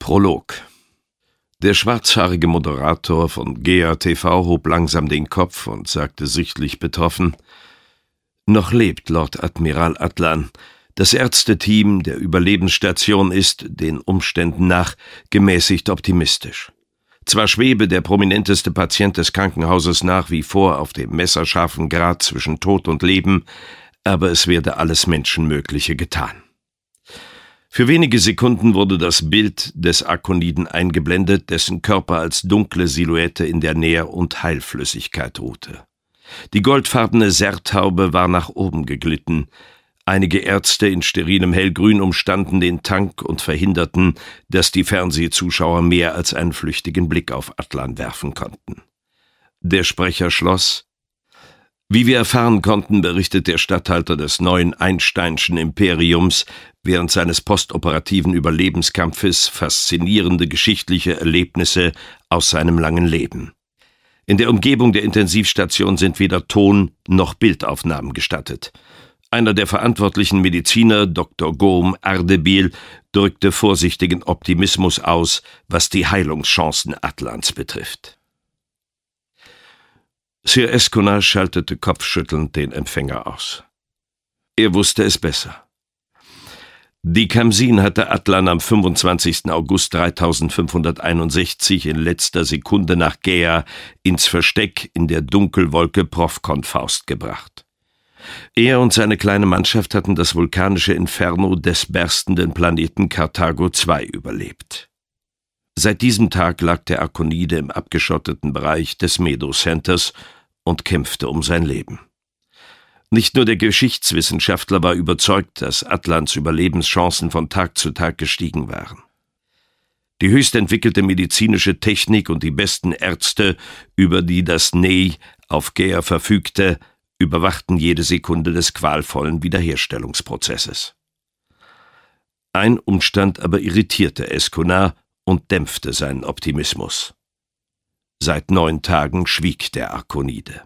Prolog. Der schwarzhaarige Moderator von GEA TV hob langsam den Kopf und sagte sichtlich betroffen: »Noch lebt Lord Admiral Atlan. Das Ärzteteam der Überlebensstation ist, den Umständen nach, gemäßigt optimistisch. Zwar schwebe der prominenteste Patient des Krankenhauses nach wie vor auf dem messerscharfen Grat zwischen Tod und Leben, aber es werde alles Menschenmögliche getan.« Für wenige Sekunden wurde das Bild des Akoniden eingeblendet, dessen Körper als dunkle Silhouette in der Nähr- und Heilflüssigkeit ruhte. Die goldfarbene Serthaube war nach oben geglitten. Einige Ärzte in sterilem Hellgrün umstanden den Tank und verhinderten, dass die Fernsehzuschauer mehr als einen flüchtigen Blick auf Atlan werfen konnten. Der Sprecher schloss: »Wie wir erfahren konnten, berichtet der Statthalter des neuen Einsteinschen Imperiums während seines postoperativen Überlebenskampfes faszinierende geschichtliche Erlebnisse aus seinem langen Leben. In der Umgebung der Intensivstation sind weder Ton- noch Bildaufnahmen gestattet. Einer der verantwortlichen Mediziner, Dr. Gaume Ardebil, drückte vorsichtigen Optimismus aus, was die Heilungschancen Atlans betrifft.« Sir Escona schaltete kopfschüttelnd den Empfänger aus. Er wusste es besser. Die Khamsin hatte Atlan am 25. August 3561 in letzter Sekunde nach Gea ins Versteck in der Dunkelwolke Profkon-Faust gebracht. Er und seine kleine Mannschaft hatten das vulkanische Inferno des berstenden Planeten Karthago II überlebt. Seit diesem Tag lag der Akonide im abgeschotteten Bereich des Medo-Centers und kämpfte um sein Leben. Nicht nur der Geschichtswissenschaftler war überzeugt, dass Atlans Überlebenschancen von Tag zu Tag gestiegen waren. Die höchst entwickelte medizinische Technik und die besten Ärzte, über die das NEI auf Gea verfügte, überwachten jede Sekunde des qualvollen Wiederherstellungsprozesses. Ein Umstand aber irritierte Escona und dämpfte seinen Optimismus. Seit 9 Tagen schwieg der Akonide.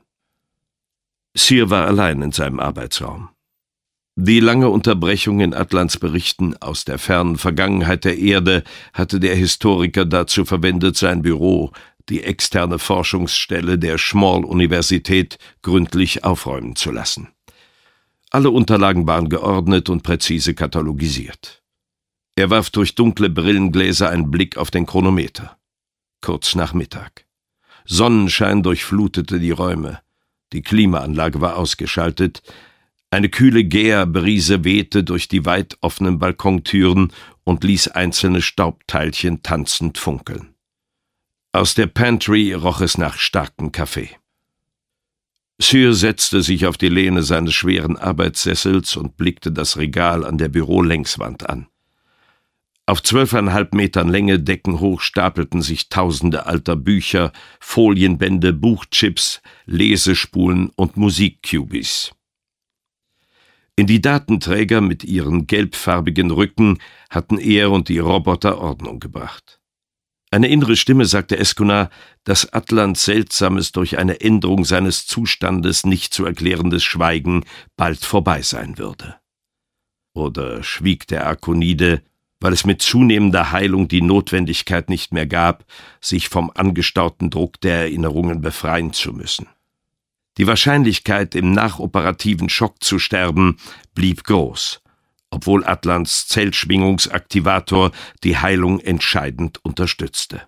Sir war allein in seinem Arbeitsraum. Die lange Unterbrechung in Atlans Berichten aus der fernen Vergangenheit der Erde hatte der Historiker dazu verwendet, sein Büro, die externe Forschungsstelle der Small-Universität, gründlich aufräumen zu lassen. Alle Unterlagen waren geordnet und präzise katalogisiert. Er warf durch dunkle Brillengläser einen Blick auf den Chronometer. Kurz nach Mittag. Sonnenschein durchflutete die Räume. Die Klimaanlage war ausgeschaltet. Eine kühle Gäerbrise wehte durch die weit offenen Balkontüren und ließ einzelne Staubteilchen tanzend funkeln. Aus der Pantry roch es nach starkem Kaffee. Sir setzte sich auf die Lehne seines schweren Arbeitssessels und blickte das Regal an der Bürolängswand an. Auf 12,5 Metern Länge deckenhoch stapelten sich tausende alter Bücher, Folienbände, Buchchips, Lesespulen und Musikcubis. In die Datenträger mit ihren gelbfarbigen Rücken hatten er und die Roboter Ordnung gebracht. Eine innere Stimme sagte Escona, dass Atlans seltsames, durch eine Änderung seines Zustandes nicht zu erklärendes Schweigen bald vorbei sein würde. Oder schwieg der Akonide, weil es mit zunehmender Heilung die Notwendigkeit nicht mehr gab, sich vom angestauten Druck der Erinnerungen befreien zu müssen. Die Wahrscheinlichkeit, im nachoperativen Schock zu sterben, blieb groß, obwohl Atlans Zellschwingungsaktivator die Heilung entscheidend unterstützte.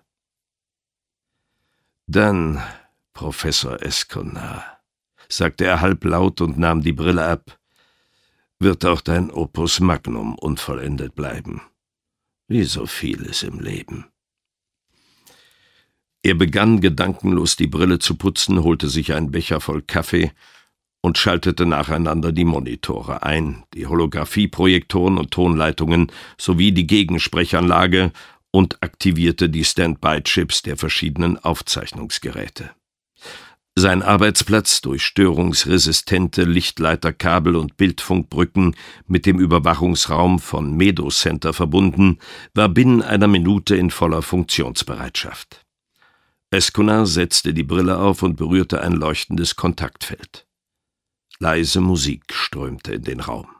»Dann, Professor Escona«, sagte er halblaut und nahm die Brille ab, »wird auch dein Opus Magnum unvollendet bleiben. Wie so vieles im Leben.« Er begann gedankenlos die Brille zu putzen, holte sich einen Becher voll Kaffee und schaltete nacheinander die Monitore ein, die Holographieprojektoren und Tonleitungen sowie die Gegensprechanlage und aktivierte die Standby-Chips der verschiedenen Aufzeichnungsgeräte. Sein Arbeitsplatz, durch störungsresistente Lichtleiterkabel und Bildfunkbrücken mit dem Überwachungsraum von Medo-Center verbunden, war binnen einer Minute in voller Funktionsbereitschaft. Escona setzte die Brille auf und berührte ein leuchtendes Kontaktfeld. Leise Musik strömte in den Raum.